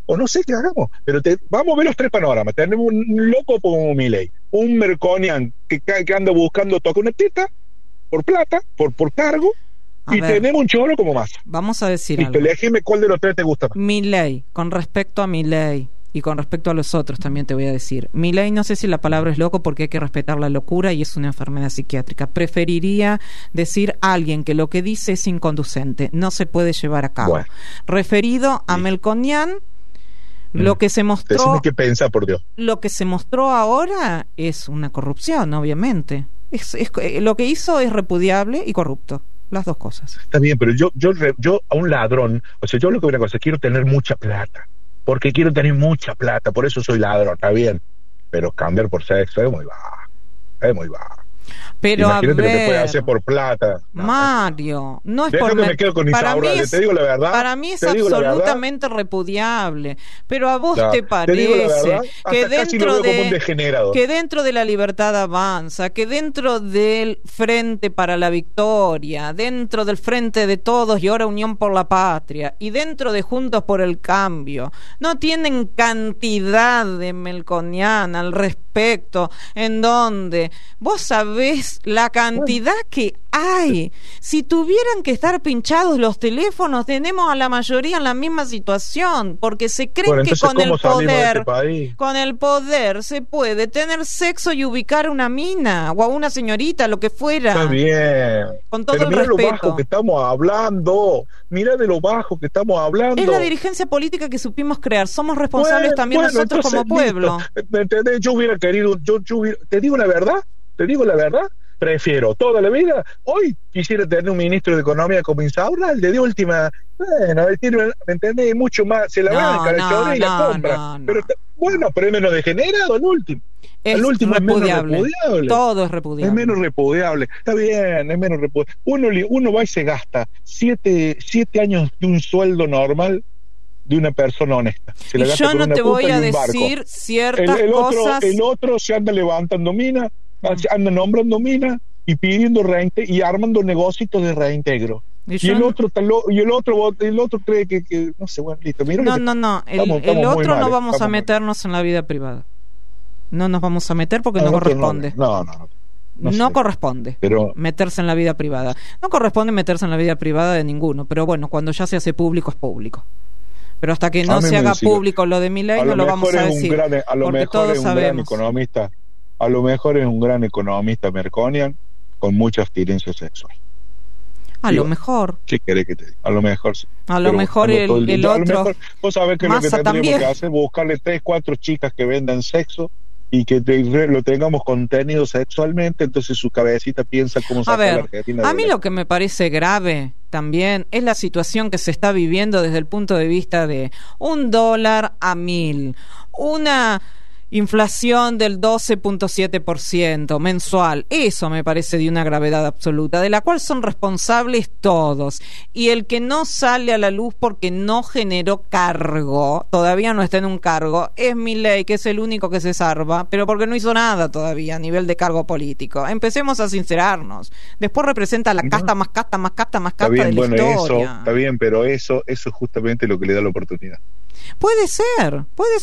o no sé qué hagamos, pero vamos a ver los tres panoramas. Tenemos un loco como Milei, un Melconian que anda buscando tocar una teta por plata, por cargo, y tenemos un choro como Massa. Vamos a decir algo. Elegime cuál de los tres te gusta más. Milei, con respecto a Milei y con respecto a los otros también te voy a decir. Milei, no sé si la palabra es loco porque hay que respetar la locura y es una enfermedad psiquiátrica. Preferiría decir a alguien que lo que dice es inconducente, no se puede llevar a cabo. Bueno. Referido a Melconian, lo que se mostró... ¿Qué piensa, por Dios? Lo que se mostró ahora es una corrupción, obviamente. Lo que hizo es repudiable y corrupto. Las dos cosas. Está bien, pero yo a un ladrón, o sea, yo lo que voy a hacer, quiero tener mucha plata, porque quiero tener mucha plata, por eso soy ladrón, está bien, pero cambiar por sexo es muy bajo. Pero imagínate a ver, lo que puede hacer por plata. Mario, no es por me quedo con Isaura, te digo la verdad. Para mí es absolutamente repudiable. Pero a vos te parece que dentro de la Libertad Avanza, que dentro del Frente para la Victoria, dentro del Frente de Todos y ahora Unión por la Patria, y dentro de Juntos por el Cambio, no tienen cantidad de Melconian al respecto, en donde vos sabés la cantidad que hay. Si tuvieran que estar pinchados los teléfonos, tenemos a la mayoría en la misma situación, porque se creen que con el poder se puede tener sexo y ubicar a una mina o a una señorita, lo que fuera. Está bien. Con todo pero el respeto. Lo bajo que estamos hablando. Mira de lo bajo que estamos hablando. Es la dirigencia política que supimos crear. Somos responsables también nosotros como pueblo. ¿Me entendés? Yo hubiera querido, te digo la verdad, prefiero toda la vida, hoy quisiera tener un ministro de Economía como Insaurralde, el de última, bueno, él tiene, ¿me entendés? Mucho más, se la banca, la chorra y la compra. Pero pero es menos degenerado el último. El último repudiable. Es menos repudiable. Todo es repudiable. Es menos repudiable. Está bien, es menos repudiable. Uno va y se gasta 7 años de un sueldo normal de una persona honesta. Y yo no te voy a decir ciertas cosas. El otro se anda levantando mina, anda nombrando mina y pidiendo reintegro y armando negocios de reintegro. Y el otro cree que no sé, bueno, listo. Mira no. El otro no vamos a meternos en la vida privada. No nos vamos a meter porque no corresponde. No corresponde meterse en la vida privada. No corresponde meterse en la vida privada de ninguno. Pero bueno, cuando ya se hace público, es público. Pero hasta que no se haga público lo de Milei, no lo vamos a decir. A lo mejor es un gran economista. A lo mejor es un gran economista Melconian con mucha abstinencia sexual. A lo mejor. ¿Qué querés que te diga? A lo mejor sí. A lo mejor el otro. A lo mejor, vos sabés que lo que tendríamos que hacer es buscarle 3-4 chicas que vendan sexo y que lo tengamos contenido sexualmente, entonces su cabecita piensa cómo sacar la Argentina. A mí lo que me parece grave también es la situación que se está viviendo desde el punto de vista de $1 a 1.000, una inflación del 12.7% mensual. Eso me parece de una gravedad absoluta, de la cual son responsables todos. Y el que no sale a la luz porque no generó cargo, todavía no está en un cargo, es Milei, que es el único que se salva, pero porque no hizo nada todavía a nivel de cargo político. Empecemos a sincerarnos. Después representa la casta más casta de la historia. Eso está bien, pero eso es justamente lo que le da la oportunidad. Puede ser.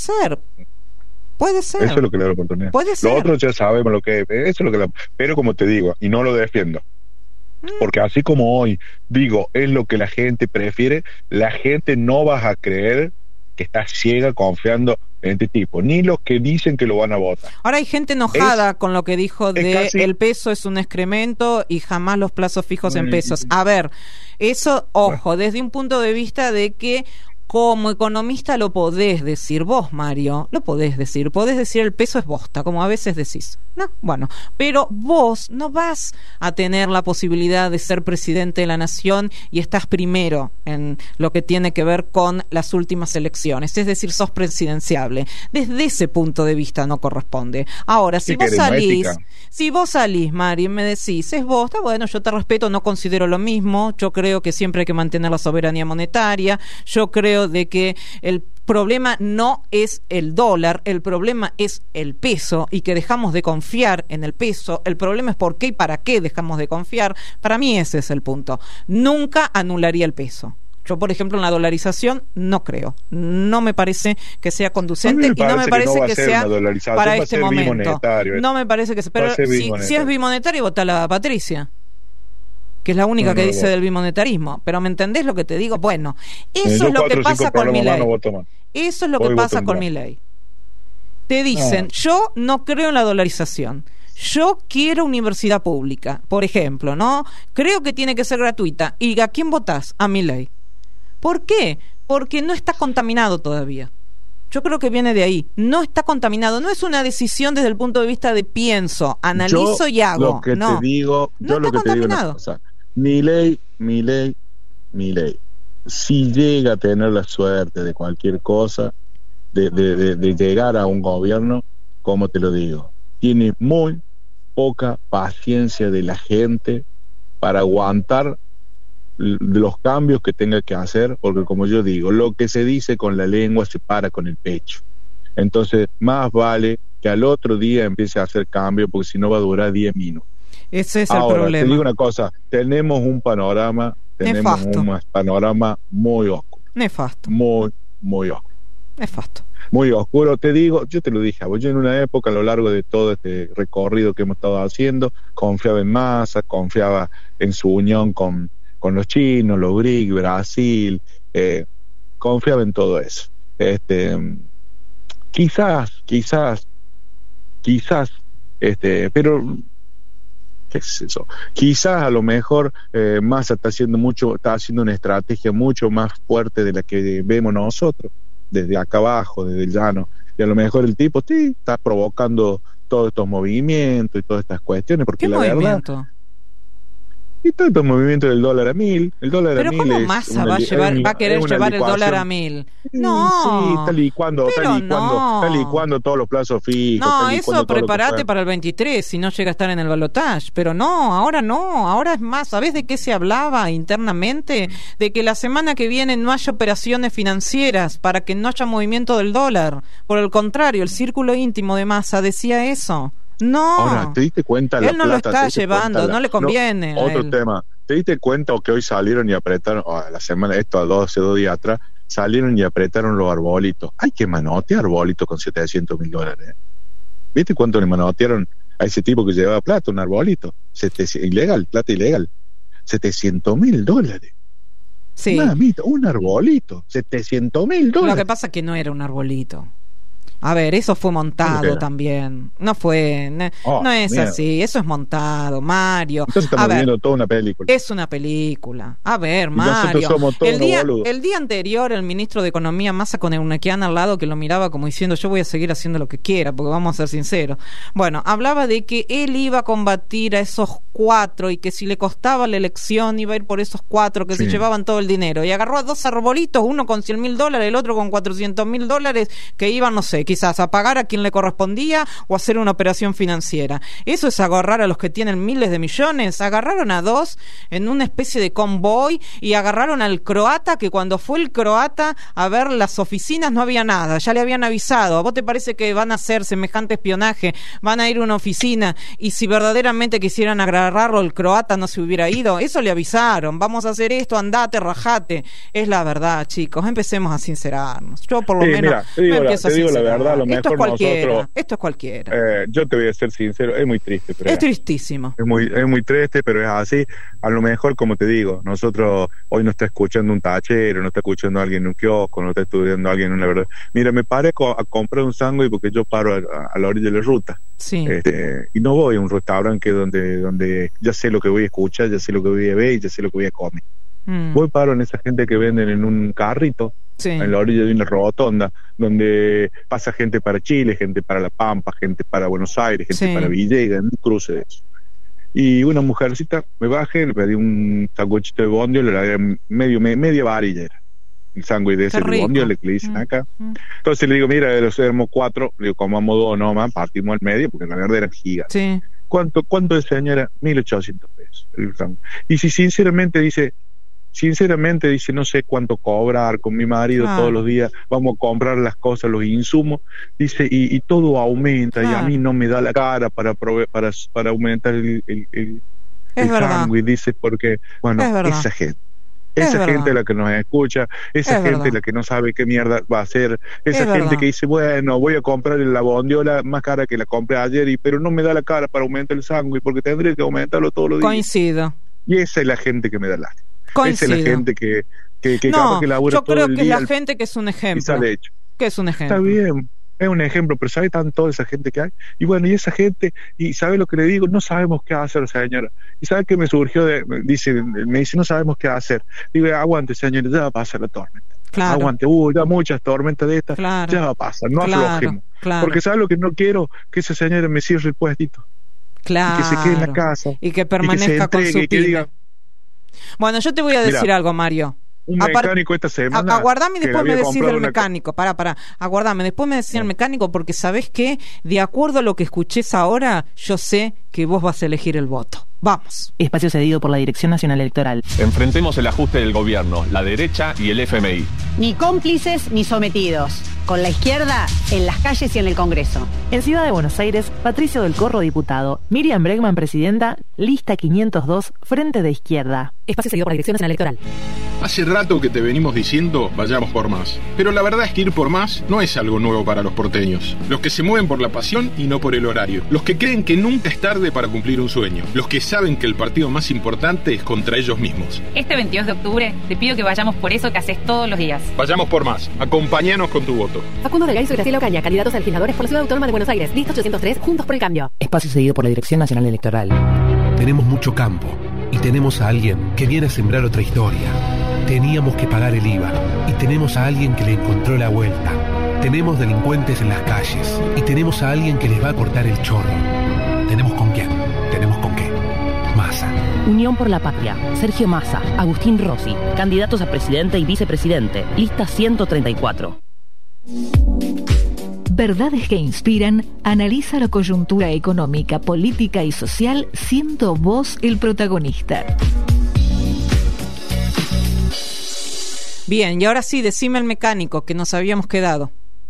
Eso es lo que le da la oportunidad. Puede ser. Lo otro ya sabemos lo que es. Eso es lo que pero como te digo, y no lo defiendo. Porque así como hoy digo, es lo que la gente prefiere, la gente no vas a creer que está ciega confiando en este tipo, ni los que dicen que lo van a votar. Ahora hay gente enojada con lo que dijo de el peso es un excremento y jamás los plazos fijos en pesos. A ver, eso, ojo, desde un punto de vista de que como economista lo podés decir, vos, Mario, lo podés decir el peso es bosta, como a veces decís. No, bueno, pero vos no vas a tener la posibilidad de ser presidente de la nación y estás primero en lo que tiene que ver con las últimas elecciones, es decir, sos presidenciable. Desde ese punto de vista no corresponde. Ahora, si vos salís, Mario, y me decís, es bosta, bueno, yo te respeto, no considero lo mismo, yo creo que siempre hay que mantener la soberanía monetaria, yo creo de que el problema no es el dólar, el problema es el peso y que dejamos de confiar en el peso. El problema es por qué y para qué dejamos de confiar. Para mí ese es el punto. Nunca anularía el peso. Yo, por ejemplo, en la dolarización no creo. No me parece que sea conducente y no me parece que sea para este momento. No me parece que sea. Pero si es bimonetario, vota la Patricia, que es la única que dice del bimonetarismo. Pero ¿me entendés lo que te digo? Bueno, eso es lo que pasa con Milei. Eso es lo que pasa con Milei. Te dicen, yo no creo en la dolarización. Yo quiero universidad pública, por ejemplo, ¿no? Creo que tiene que ser gratuita. ¿Y a quién votás? A Milei. ¿Por qué? Porque no está contaminado todavía. Yo creo que viene de ahí. No está contaminado. No es una decisión desde el punto de vista de pienso, analizo y hago. Lo que no. Te digo, no yo está lo que contaminado. Te digo Milei, si llega a tener la suerte de cualquier cosa, de llegar a un gobierno, como te lo digo, tiene muy poca paciencia de la gente para aguantar los cambios que tenga que hacer, porque como yo digo, lo que se dice con la lengua se para con el pecho. Entonces, más vale que al otro día empiece a hacer cambios, porque si no va a durar 10 minutos. Ese es Ahora, el problema. Te digo una cosa, tenemos un panorama muy oscuro. Nefasto. Muy oscuro. Nefasto. Muy oscuro, te digo, yo te lo dije, yo en una época, a lo largo de todo este recorrido que hemos estado haciendo, confiaba en Massa, confiaba en su unión con los chinos, los BRIC, Brasil, confiaba en todo eso. Quizás, pero ¿qué es eso? Quizás a lo mejor Massa está haciendo una estrategia mucho más fuerte de la que vemos nosotros, desde acá abajo, desde el llano, y a lo mejor el tipo está provocando todos estos movimientos y todas estas cuestiones, porque ¿qué la movimiento? verdad, y todo este movimiento del dólar a 1000, pero ¿cómo Massa va a querer llevar el dólar a 1000? No, sí, está licuando todos los plazos fijos. No, eso prepárate para el 23 si no llega a estar en el balotaje, pero ahora es más. ¿Sabés de qué se hablaba internamente? De que la semana que viene no haya operaciones financieras para que no haya movimiento del dólar. Por el contrario, el círculo íntimo de Massa decía eso. No, ahora, ¿te diste cuenta? Él no lo está llevando, no le conviene. Otro tema, ¿te diste cuenta que hoy salieron y apretaron, la semana, hace 2 días atrás, salieron y apretaron los arbolitos? Hay que manotear arbolitos con $700,000. ¿Viste cuánto le manotearon a ese tipo que llevaba plata, un arbolito? Plata ilegal. $700,000. Sí. Mamita, un arbolito, $700,000. Lo que pasa es que no era un arbolito. A ver, eso fue montado también. No es mierda. Así, eso es montado, Mario. Entonces estamos viendo toda una película. Es una película. A ver, Mario. El día anterior, el ministro de Economía, Massa, con Eunequian al lado, que lo miraba como diciendo, yo voy a seguir haciendo lo que quiera, porque vamos a ser sinceros. Bueno, hablaba de que él iba a combatir a esos 4 y que si le costaba la elección iba a ir por esos 4 que se llevaban todo el dinero. Y agarró a 2 arbolitos, uno con $100,000, el otro con $400,000, que iban, no sé, quizás a pagar a quien le correspondía o hacer una operación financiera. Eso es agarrar a los que tienen miles de millones. Agarraron a 2 en una especie de convoy y agarraron al croata, que cuando fue el croata a ver las oficinas no había nada, ya le habían avisado. ¿A vos te parece que van a hacer semejante espionaje? Van a ir a una oficina y si verdaderamente quisieran agarrarlo, el croata no se hubiera ido. Eso le avisaron, vamos a hacer esto, andate, rajate. Es la verdad, chicos, empecemos a sincerarnos. Yo por lo menos me empiezo a sincerar. La verdad, esto es cualquiera. Yo te voy a ser sincero, es muy triste, pero es tristísimo. Es muy triste, pero es así. A lo mejor, como te digo, nosotros hoy no está escuchando un tachero, no está escuchando a alguien en un kiosco, no está estudiando a alguien en una verdad. Mira, me paré a comprar un sándwich porque yo paro a la orilla de la ruta. Sí. Y no voy a un restaurante donde ya sé lo que voy a escuchar, ya sé lo que voy a ver y ya sé lo que voy a comer. Voy paro en esa gente que venden en un carrito, en la orilla de una rotonda, donde pasa gente para Chile, gente para La Pampa, gente para Buenos Aires, gente para Villegas, en un cruce de eso. Y una mujercita, me bajé, le pedí un sanguchito de bondio, le daría media varilla, el sándwich de ese bondio, le dicen acá. Entonces le digo, mira, de los éramos 4, le digo, comamos 2 nomás, partimos al medio, porque la verdad era gigantes. Sí. ¿Cuánto es, señora? $1,800 el sándwich. Y si sinceramente dice, no sé cuánto cobrar con mi marido todos los días, vamos a comprar las cosas, los insumos, dice, y todo aumenta, y a mí no me da la cara para aumentar el sándwich, dice, porque, bueno, esa gente Esa gente es la que nos escucha, esa gente es la que no sabe qué mierda va a hacer, esa gente que dice, bueno, voy a comprar la bondiola más cara que la compré ayer, pero no me da la cara para aumentar el sándwich porque tendría que aumentarlo todos los días. Coincido. Y esa es la gente que me da lástima. Coincido. Esa es la gente que no, que labura yo todo creo el que es día la gente que es un ejemplo. Y sale hecho. Que es un ejemplo. Está bien. Es un ejemplo, pero ¿sabe tanto esa gente que hay? Y bueno, y esa gente, y ¿sabe lo que le digo? No sabemos qué hacer, señora. ¿Y sabe qué me surgió? Me dice, no sabemos qué hacer. Digo, aguante, señora, ya va a pasar la tormenta. Claro. Aguante, ya muchas tormentas de estas, ya va a pasar, no aflojemos. Porque ¿sabe lo que no quiero? Que esa señora me cierre el puestito. Claro. Y que se quede en la casa. Y que permanezca con su pyme. Bueno, yo te voy a decir algo, Mario. Un mecánico esta semana. Aguardame y después me decís del mecánico. Pará. Aguardame, después me decís el mecánico, porque sabés que, de acuerdo a lo que escuches ahora, yo sé que vos vas a elegir el voto. Vamos. Espacio cedido por la Dirección Nacional Electoral. Enfrentemos el ajuste del gobierno, la derecha y el FMI. Ni cómplices ni sometidos. Con la izquierda en las calles y en el Congreso. En Ciudad de Buenos Aires, Patricio del Corro, diputado. Miriam Bregman, presidenta. Lista 502, Frente de Izquierda. Espacio cedido por la Dirección Nacional Electoral. Hace rato que te venimos diciendo, vayamos por más. Pero la verdad es que ir por más no es algo nuevo para los porteños. Los que se mueven por la pasión y no por el horario. Los que creen que nunca es tarde para cumplir un sueño. Los que saben que el partido más importante es contra ellos mismos. Este 22 de octubre te pido que vayamos por eso que haces todos los días. Vayamos por más. Acompáñanos con tu voto. Facundo Delgado y Graciela Ocaña, candidatos a legisladores por la Ciudad Autónoma de Buenos Aires. Lista 803, Juntos por el Cambio. Espacio cedido por la Dirección Nacional Electoral. Tenemos mucho campo y tenemos a alguien que viene a sembrar otra historia. Teníamos que pagar el IVA y tenemos a alguien que le encontró la vuelta. Tenemos delincuentes en las calles y tenemos a alguien que les va a cortar el chorro. ¿Tenemos con quién? ¿Tenemos con qué? Massa. Unión por la Patria. Sergio Massa, Agustín Rossi, candidatos a presidente y vicepresidente. Lista 134. Verdades que inspiran, analiza la coyuntura económica, política y social, siendo vos el protagonista. Bien, y ahora sí, decime el mecánico que nos habíamos quedado.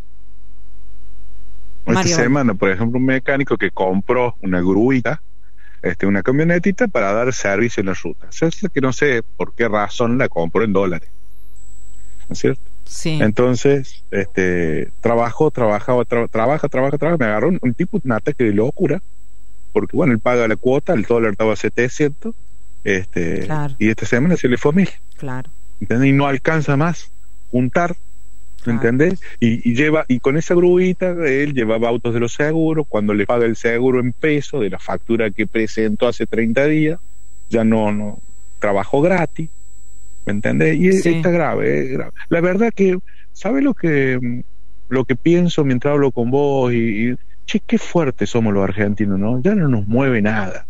Esta semana, por ejemplo, un mecánico que compró una gruita, una camionetita para dar servicio en la ruta. O sea, que no sé por qué razón la compró en dólares. ¿No es cierto? Sí. Entonces, trabaja, me agarró un tipo, un ataque de locura, porque bueno, él paga la cuota, el dólar estaba a 700, claro. Y esta semana se le fue a 1000. Claro. ¿Entendés? Y no alcanza más juntar, ¿entendés? Y con esa gruita, él llevaba autos de los seguros, cuando le paga el seguro en peso de la factura que presentó hace 30 días, ya no trabajó gratis. ¿Me entendés? Y está grave, es grave. La verdad que, ¿sabes lo que pienso mientras hablo con vos? Che, qué fuertes somos los argentinos, ¿no? Ya no nos mueve nada.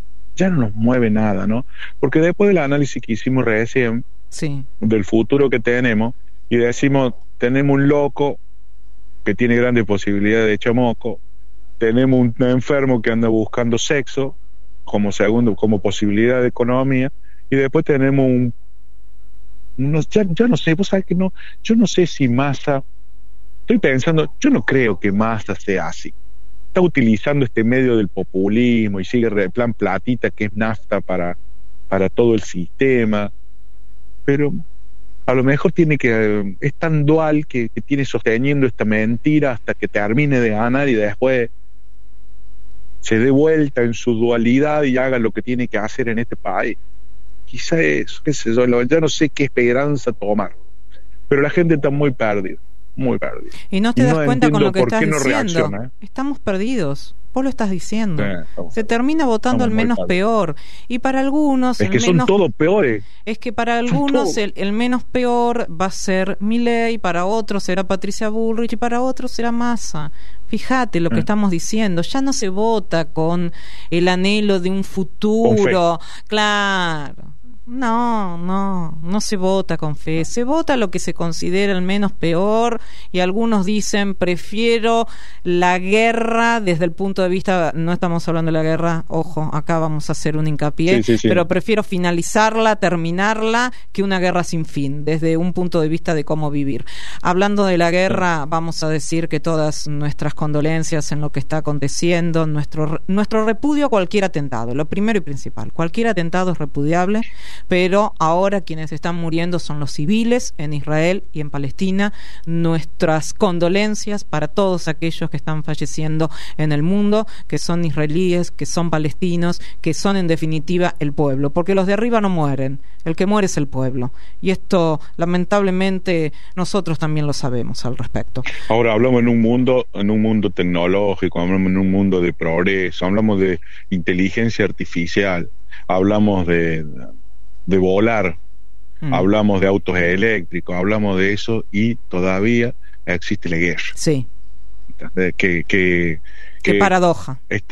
¿No? Porque después del análisis que hicimos recién, del futuro que tenemos, y decimos, tenemos un loco que tiene grandes posibilidades de echar moco, tenemos un enfermo que anda buscando sexo como posibilidad de economía, y después tenemos ya no sé, vos sabés que no, yo no sé si Massa, estoy pensando, yo no creo que Massa sea así. Está utilizando este medio del populismo y sigue el plan platita, que es nafta para todo el sistema, pero a lo mejor es tan dual que tiene sosteniendo esta mentira hasta que termine de ganar y después se dé vuelta en su dualidad y haga lo que tiene que hacer en este país. Quizá eso, qué sé yo, ya no sé qué esperanza tomar, pero la gente está muy perdida. Y no te das cuenta con lo que estás diciendo. No estamos perdidos. Vos lo estás diciendo. Se termina votando el menos peor. Y para algunos... Es que son todos peores. Es que para algunos el menos peor va a ser Milei, para otros será Patricia Bullrich y para otros será Massa. Fíjate lo que estamos diciendo. Ya no se vota con el anhelo de un futuro. Claro. No se vota con fe, se vota lo que se considera el menos peor, y algunos dicen prefiero la guerra desde el punto de vista, no estamos hablando de la guerra, ojo, acá vamos a hacer un hincapié, pero prefiero finalizarla, terminarla, que una guerra sin fin, desde un punto de vista de cómo vivir. Hablando de la guerra, vamos a decir que todas nuestras condolencias en lo que está aconteciendo, nuestro repudio a cualquier atentado, lo primero y principal, cualquier atentado es repudiable. pero ahora quienes están muriendo son los civiles en Israel y en Palestina. Nuestras condolencias para todos aquellos que están falleciendo en el mundo, que son israelíes, que son palestinos, que son en definitiva el pueblo, porque los de arriba no mueren, el que muere es el pueblo, y esto lamentablemente nosotros también lo sabemos al respecto. Ahora hablamos en un mundo tecnológico, hablamos en un mundo de progreso, hablamos de inteligencia artificial, hablamos de volar, hablamos de autos eléctricos, hablamos de eso, y todavía existe la guerra. Sí. Qué paradoja. Qué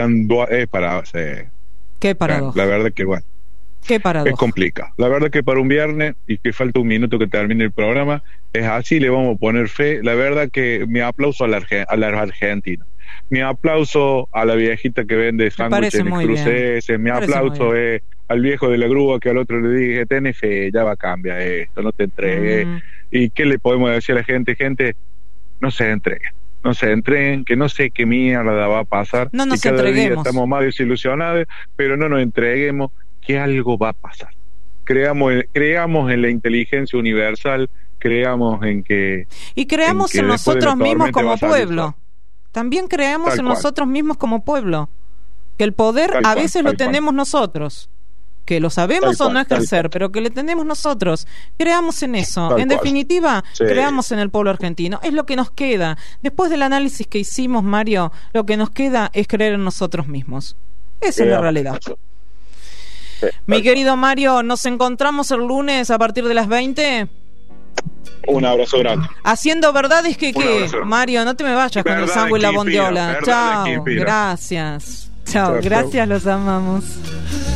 paradoja. La verdad que bueno. Qué paradoja. Es complicado. La verdad que para un viernes, y que falta un minuto que termine el programa, es así, le vamos a poner fe. La verdad que mi aplauso a los argentinos. Mi aplauso a la viejita que vende sándwiches en cruces. Mi aplauso es al viejo de la grúa que al otro le dije, tenés fe, ya va a cambiar esto, no te entregues. ¿Y qué le podemos decir a la gente? Gente, no se entreguen, que no sé qué mierda va a pasar. No nos y cada entreguemos. día estamos más desilusionados, pero no nos entreguemos, que algo va a pasar. Creamos en la inteligencia universal, creamos en que... Y creamos en nosotros mismos como pueblo. También creamos en nosotros mismos como pueblo. Que el poder a veces lo tenemos nosotros. Que lo sabemos o no ejercer, pero que le tenemos nosotros. Creamos en eso. En definitiva, creamos en el pueblo argentino. Es lo que nos queda. Después del análisis que hicimos, Mario, lo que nos queda es creer en nosotros mismos. Esa es la realidad. Mi querido Mario, nos encontramos el lunes a partir de las 20. Un abrazo grande. Haciendo verdades que Mario, no te me vayas con el sándwich y la bondiola. Chao, gracias. Chao, gracias, los amamos.